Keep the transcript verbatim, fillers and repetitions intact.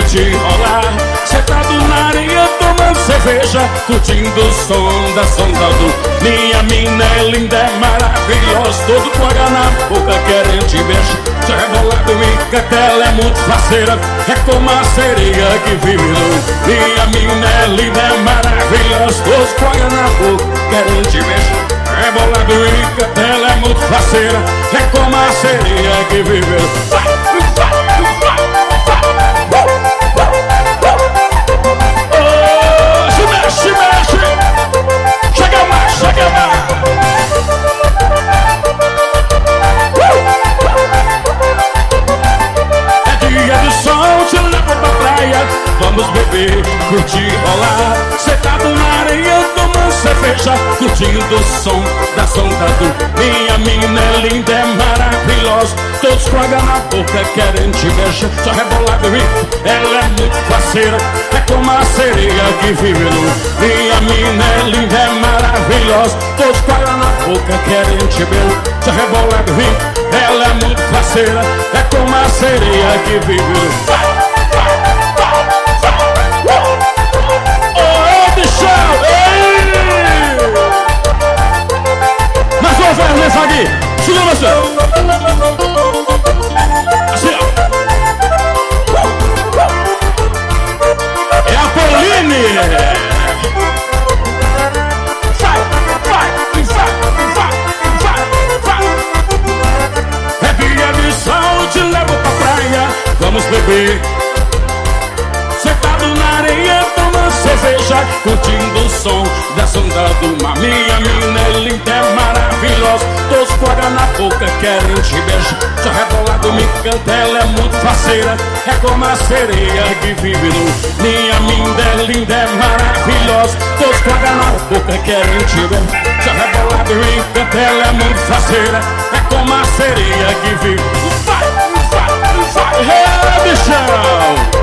curtir rolar. Sentado na areia tomando cerveja, curtindo o som da sonda do. Minha mina é linda, é maravilhosa, todo com água na boca querendo te beijar. Se rebolado e ela é muito faceira, é como a sereia que vive no. Minha mina é linda, é maravilhosa, todos com água na boca querendo te beijar. Rebolado e ela é muito faceira, é como a sereia que vive no. Vai, vai, vai, vai. Oh, se mexe, se mexe. Chega mais, chega mais. É dia de sol, te levo pra praia, vamos beber, curtir, rolar. Sentado na areia, tomando cerveja, curtindo o som da sonda do. Minha mina é linda, é maravilhosa, todos com água na boca querem te beijar. Só rebolado e ela é muito faceira, é como a sereia que vive no. Minha mina é linda, é maravilhosa, todos com água na boca querem te beijar. Só rebolado e ela é muito faceira, é como a sereia que vive no. Vai, vai, vai, vai. Oh, bichão! Ei! Mais uma vez nessa aqui, segura você. Assim, ó. É a Pauline. Vai, vai, vai, vai, vai, vai. É dia de sol, te levo pra praia, vamos beber. Sentado na areia, tomando cerveja, curtindo o som da sonda do mar. Minha mina é linda, é maravilhosa, todos com água na boca querem te beijar. Só rebolado me canta, ela é muito faceira, é como a sereia que vive no. Minha mina é linda, é maravilhosa, todos com água na boca querem te beijar. Só rebolado me canta, ela é muito faceira, é como a sereia que vive. Vai, vai, vai, é, bichão!